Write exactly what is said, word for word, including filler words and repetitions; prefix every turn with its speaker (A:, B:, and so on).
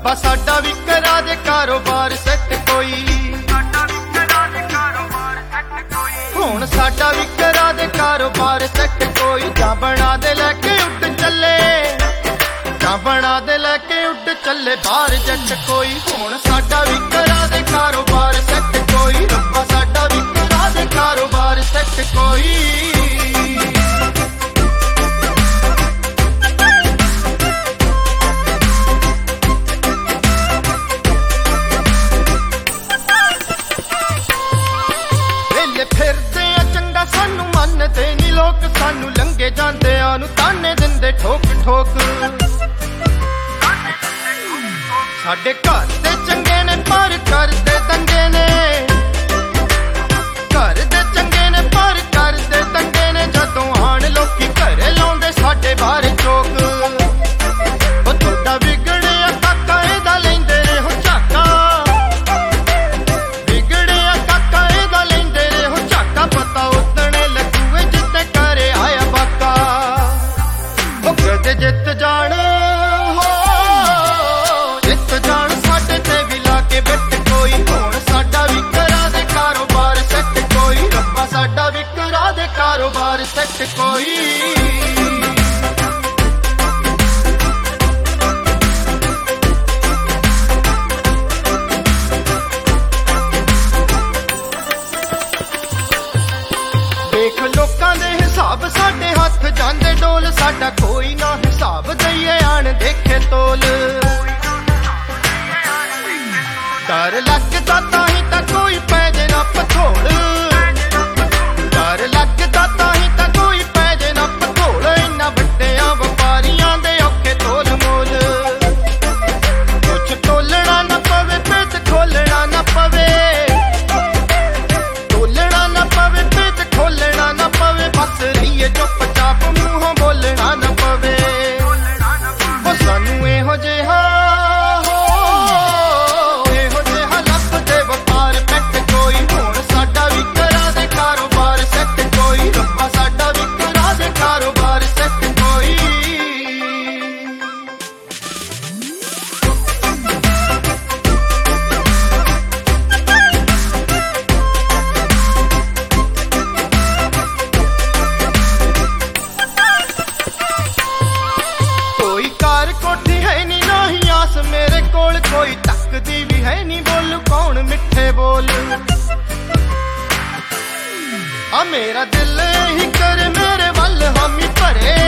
A: ਰੱਬਾ ਸਾਡਾ ਵੀ ਕਰਾ ਦੇ ਕਾਰੋਬਾਰ ਸੈੱਟ ਕੋਈ, ਹੁਣ ਸਾਡਾ ਵੀ ਕਰਾ ਦੇ ਕਾਰੋਬਾਰ ਸੈੱਟ ਕੋਈ। ਜਾਂ ਬਣਾ ਦੇ ਲੈ ਕੇ ਉੱਡ ਚੱਲੇ, ਜਾਂ ਬਣਾ ਦੇ ਲੈ ਕੇ ਉੱਡ ਚੱਲੇ ਬਾਹਰ ਜੱਟ ਕੋਈ। ਹੁਣ ਸਾਡਾ ਵੀ ਕਰਾ ਦੇ ਕਾਰੋਬਾਰ ਸੈੱਟ ਕੋਈ, ਰੱਬਾ ਸਾਡਾ ਵੀ ਕਰਾ ਦੇ ਕਾਰੋਬਾਰ ਸੈੱਟ ਕੋਈ। ਫਿਰਦੇ ਆ ਚੰਗਾ ਸਾਨੂੰ ਮੰਨਦੇ ਨੀ ਲੋਕ, ਸਾਨੂੰ ਲੰਘੇ ਜਾਂਦਿਆਂ ਨੂੰ ਤਾਨੇ ਦਿੰਦੇ ਠੋਕ ਠੋਕ। ਸਾਡੇ ਘਰ ਦੇ ਚੰਗੇ ਨੇ ਪਰ ਕਰਦੇ ਦੰਗੇ ਨੇ, ਘਰ ਦੇ ਚੰਗੇ ਨੇ ਪਰ ਕਰਦੇ ਦੰਗੇ ਨੇ। ਜਦੋਂ ਆਣ ਲੋਕੀ ਘਰੇ ਲਾਉਂਦੇ ਸਾਡੇ ਬਾਹਰ ਚੋਕ। ਉਹ ਤੁਹਾਡਾ ਵਿਗੜਿਆ ਕਾਕਾ ਇਹਦਾ ਲੈਂਦੇ ਰਹੋ ਝਾਕਾ, ਵਿਗੜਿਆ ਕਾਕਾ ਇਹਦਾ ਲੈਂਦੇ ਰਹੋ ਝਾਕਾ। ਪਤਾ ਉਦਣੇ ਲੱਗੂਏ ਜਿੱਤੇ ਘਰੇ ਆਇਆ ਬਾਕਾ। ਉਹ ਕਦੇ ਜਿੱਤ ਜਾਣ ਹੋ, ਜਿੱਤ ਜਾਣ ਸਾਡੇ ਤੇ ਵੀ ਲਾ ਕੇ ਬਿੱਟ ਕੋਈ। ਹੁਣ ਸਾਡਾ ਵੀ ਕਰਾ ਦੇ ਕਾਰੋਬਾਰ ਸੈੱਟ ਕੋਈ, ਰੱਬਾ ਸਾਡਾ ਵੀ ਕਰਾ ਦੇ ਕਾਰੋਬਾਰ ਸੈੱਟ ਕੋਈ। ਦੇਖ ਲੋਕਾਂ ਦੇ ਹਿਸਾਬ ਸਾਡੇ ਹੱਥ ਜਾਂਦੇ ਡੋਲ, ਸਾਡਾ ਕੋਈ ਨਾ ਹਿਸਾਬ ਦਈਏ ਆਣ ਦੇਖੇ ਤੋਲ। ਡਰ ਲੱਗਦਾ ਤਾਂ ਹੀ ਤਾਂ ਕੋਈ ਪੈ ਜੇ ਨਾ ਪਥੋੜ, ਡਰ ਲੱਗਦਾ ਤਾਂ ਹੀ ਤਾਂ ਕੋਈ ਪੈ ਜੇ ਨਾ ਪਥੋੜ। ਇੰਨਾ ਵੱਡਿਆਂ ਵਪਾਰੀਆਂ ਦੇ ਔਖੇ ਤੋਲ ਮੋਲ, ਕੁਛ ਤੋਲਣਾ ਨਾ ਪਵੇ ਪੇਟ ਖੋਲਣਾ ਨਾ ਪਵੇ, ਤੋਲਣਾ ਨਾ ਪਵੇ ਪੇਟ ਖੋਲਣਾ ਨਾ ਪਵੇ। ਬਸ ਰਹੀਏ ਚੁੱਪ ਚਾਪ ਮੂੰਹੋਂ ਬੋਲਣਾ ਨਾ ਪਵੇ। ਉਹ ਸਾਨੂੰ ਇਹੋ ਜਿਹਾ ਇਹੋ ਜਿਹਾ ਲੱਭਦੇ ਵਪਾਰ ਪੈਟ ਕੋਈ। ਹੁਣ ਸਾਡਾ ਵੀ ਕਰਾ ਦੇ ਕਾਰੋਬਾਰ ਸੈੱਟ ਕੋਈ, ਰੱਬਾ ਸਾਡਾ ਵੀ ਕਰਾ ਦੇ ਕਾਰੋਬਾਰ ਸੈੱਟ ਕੋਈ। ਕੋਈ ਕਾਰ ਕੋਠੀ ਹੈ ਨੀ ਨਾਹੀਂ ਆਸ ਮੇਰੇ ਕੋਲ, ਕੋਈ ਤੱਕਦੀ ਵੀ ਹੈ ਨੀ ਬੋਲ ਕੌਣ ਮਿੱਠੇ ਬੋਲ। ਆ ਮੇਰਾ ਦਿਲ ਹੀ ਕਰ ਮੇਰੇ ਵੱਲ ਹਾਮੀ ਭਰੇ,